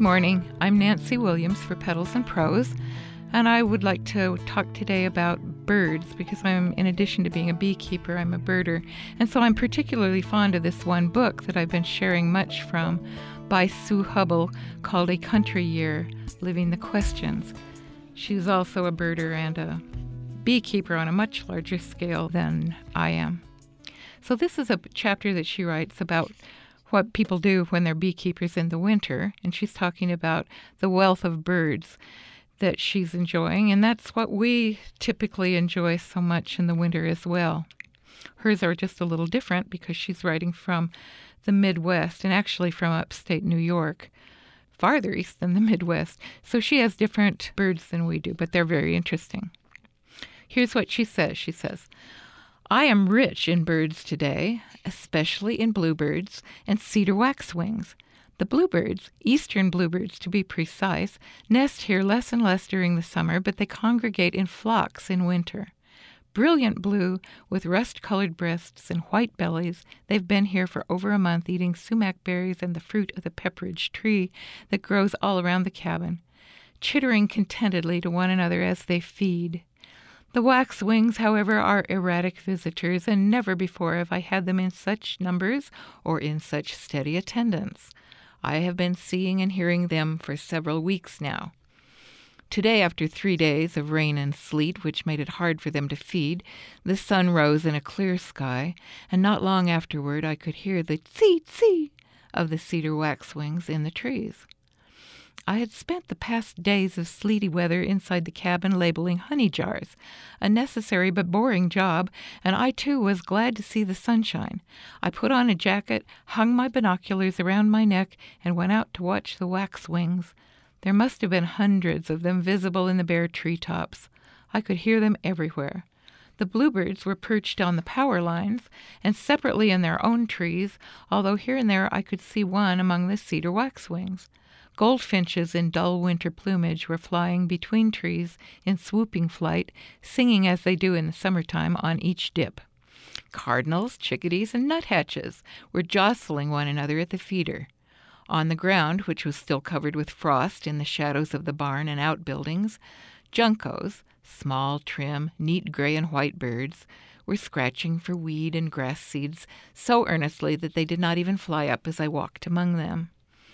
Good morning. I'm Nancy Williams for Petals and Prose, and I would like to talk today about birds because in addition to being a beekeeper, I'm a birder. And so I'm particularly fond of this one book that I've been sharing much from by Sue Hubble called A Country Year, Living the Questions. She's also a birder and a beekeeper on a much larger scale than I am. So this is a chapter that she writes about what people do when they're beekeepers in the winter, and she's talking about the wealth of birds that she's enjoying, and that's what we typically enjoy so much in the winter as well. Hers are just a little different because she's writing from the Midwest, and actually from upstate New York, farther east than the Midwest. So she has different birds than we do, but they're very interesting. Here's what she says. She says, I am rich in birds today, especially in bluebirds and cedar waxwings. The bluebirds, eastern bluebirds to be precise, nest here less and less during the summer, but they congregate in flocks in winter. Brilliant blue with rust-colored breasts and white bellies, they've been here for over a month eating sumac berries and the fruit of the pepperidge tree that grows all around the cabin, chittering contentedly to one another as they feed. The waxwings, however, are erratic visitors, and never before have I had them in such numbers or in such steady attendance. I have been seeing and hearing them for several weeks now. Today, after 3 days of rain and sleet, which made it hard for them to feed, the sun rose in a clear sky, and not long afterward I could hear the tsee-tsee of the cedar waxwings in the trees. I had spent the past days of sleety weather inside the cabin labeling honey jars, a necessary but boring job, and I too was glad to see the sunshine. I put on a jacket, hung my binoculars around my neck, and went out to watch the waxwings. There must have been hundreds of them visible in the bare treetops. I could hear them everywhere. The bluebirds were perched on the power lines, and separately in their own trees, although here and there I could see one among the cedar waxwings. Goldfinches in dull winter plumage were flying between trees in swooping flight, singing as they do in the summertime on each dip. Cardinals, chickadees, and nuthatches were jostling one another at the feeder. On the ground, which was still covered with frost in the shadows of the barn and outbuildings, juncos, small, trim, neat gray and white birds, were scratching for weed and grass seeds so earnestly that they did not even fly up as I walked among them.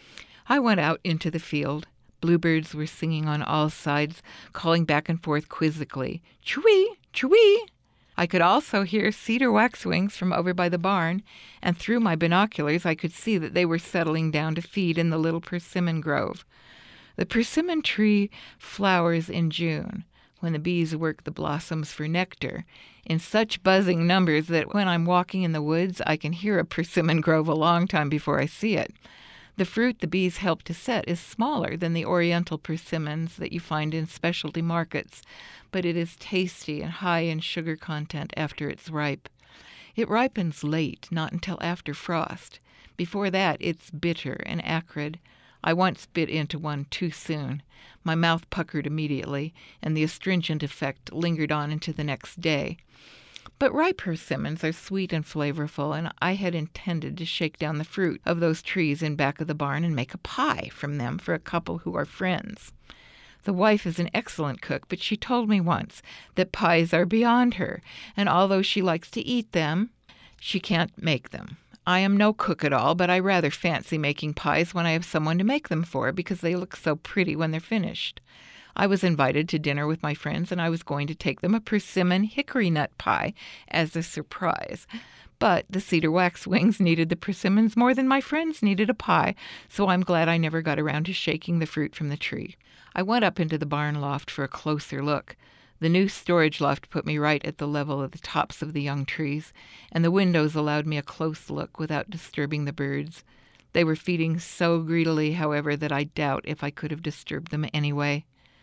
I went out into the field. Bluebirds were singing on all sides, calling back and forth quizzically, chwee, chwee. I could also hear cedar waxwings from over by the barn, and through my binoculars I could see that they were settling down to feed in the little persimmon grove. The persimmon tree flowers in June, when the bees work the blossoms for nectar, in such buzzing numbers that when I'm walking in the woods I can hear a persimmon grove a long time before I see it. The fruit the bees help to set is smaller than the oriental persimmons that you find in specialty markets, but it is tasty and high in sugar content after it's ripe. It ripens late, not until after frost. Before that, it's bitter and acrid. I once bit into one too soon. My mouth puckered immediately, and the astringent effect lingered on into the next day. But ripe persimmons are sweet and flavorful, and I had intended to shake down the fruit of those trees in back of the barn and make a pie from them for a couple who are friends. The wife is an excellent cook, but she told me once that pies are beyond her, and although she likes to eat them, she can't make them. I am no cook at all, but I rather fancy making pies when I have someone to make them for, because they look so pretty when they're finished. I was invited to dinner with my friends, and I was going to take them a persimmon hickory nut pie as a surprise. But the cedar waxwings needed the persimmons more than my friends needed a pie, so I'm glad I never got around to shaking the fruit from the tree. I went up into the barn loft for a closer look. The new storage loft put me right at the level of the tops of the young trees, and the windows allowed me a close look without disturbing the birds. They were feeding so greedily, however, that I doubt if I could have disturbed them anyway.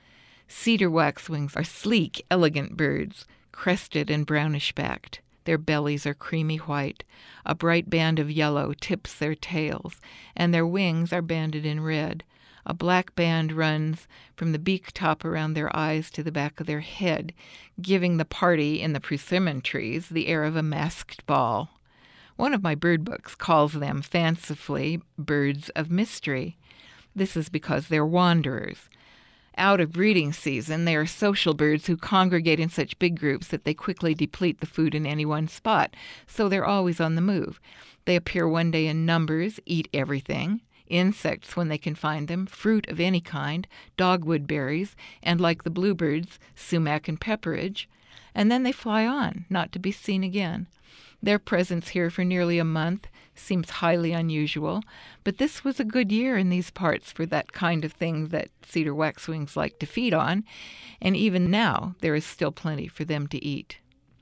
Cedar waxwings are sleek, elegant birds, crested and brownish-backed. Their bellies are creamy white. A bright band of yellow tips their tails, and their wings are banded in red. A black band runs from the beak top around their eyes to the back of their head, giving the party in the persimmon trees the air of a masked ball. One of my bird books calls them, fancifully, birds of mystery. This is because they're wanderers. Out of breeding season, they are social birds who congregate in such big groups that they quickly deplete the food in any one spot, so they're always on the move. They appear one day in numbers, eat everything, insects when they can find them, fruit of any kind, dogwood berries, and like the bluebirds, sumac and pepperidge, and then they fly on, not to be seen again. Their presence here for nearly a month seems highly unusual, but this was a good year in these parts for that kind of thing that cedar waxwings like to feed on, and even now there is still plenty for them to eat.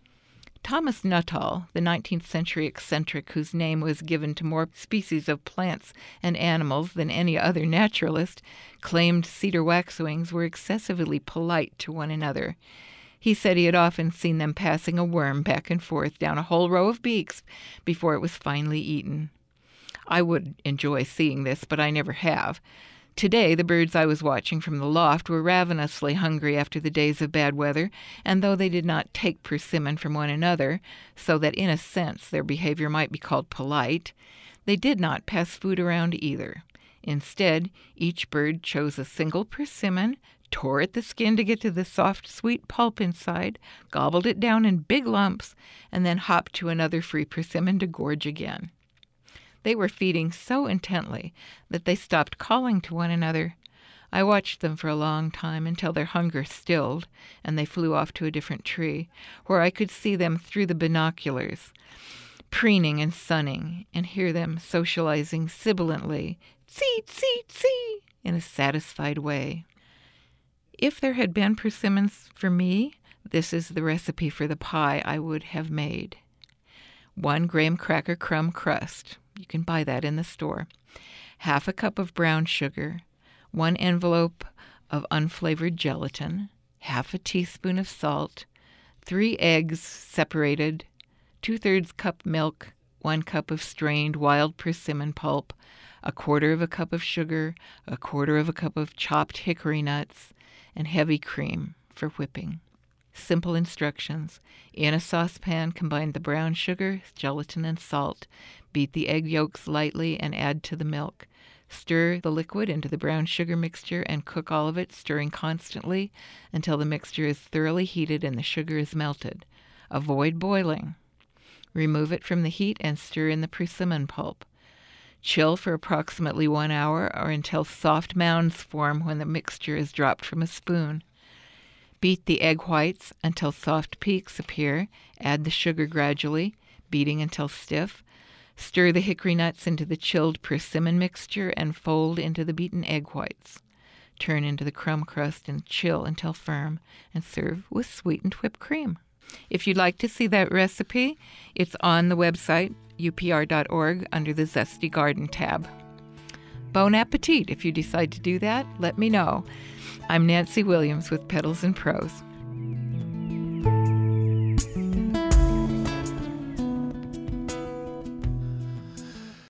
Thomas Nuttall, the 19th century eccentric whose name was given to more species of plants and animals than any other naturalist, claimed cedar waxwings were excessively polite to one another. He said he had often seen them passing a worm back and forth down a whole row of beaks before it was finally eaten. I would enjoy seeing this, but I never have. Today, the birds I was watching from the loft were ravenously hungry after the days of bad weather, and though they did not take persimmon from one another, so that in a sense their behavior might be called polite, they did not pass food around either. Instead, each bird chose a single persimmon, tore at the skin to get to the soft, sweet pulp inside, gobbled it down in big lumps, and then hopped to another free persimmon to gorge again. They were feeding so intently that they stopped calling to one another. I watched them for a long time until their hunger stilled, and they flew off to a different tree, where I could see them through the binoculars, preening and sunning, and hear them socializing sibilantly, "Tseet, tseet, tseet," in a satisfied way. If there had been persimmons for me, this is the recipe for the pie I would have made. 1 graham cracker crumb crust. You can buy that in the store. 1/2 cup of brown sugar. 1 envelope of unflavored gelatin. 1/2 teaspoon of salt. 3 eggs separated. 2/3 cup milk. 1 cup of strained wild persimmon pulp. 1/4 cup of sugar. 1/4 cup of chopped hickory nuts, and heavy cream for whipping. Simple instructions. In a saucepan, combine the brown sugar, gelatin, and salt. Beat the egg yolks lightly and add to the milk. Stir the liquid into the brown sugar mixture and cook all of it, stirring constantly until the mixture is thoroughly heated and the sugar is melted. Avoid boiling. Remove it from the heat and stir in the persimmon pulp. Chill for approximately 1 hour or until soft mounds form when the mixture is dropped from a spoon. Beat the egg whites until soft peaks appear. Add the sugar gradually, beating until stiff. Stir the hickory nuts into the chilled persimmon mixture and fold into the beaten egg whites. Turn into the crumb crust and chill until firm, and serve with sweetened whipped cream. If you'd like to see that recipe, it's on the website, upr.org, under the Zesty Garden tab. Bon appetit! If you decide to do that, let me know. I'm Nancy Williams with Petals and Prose.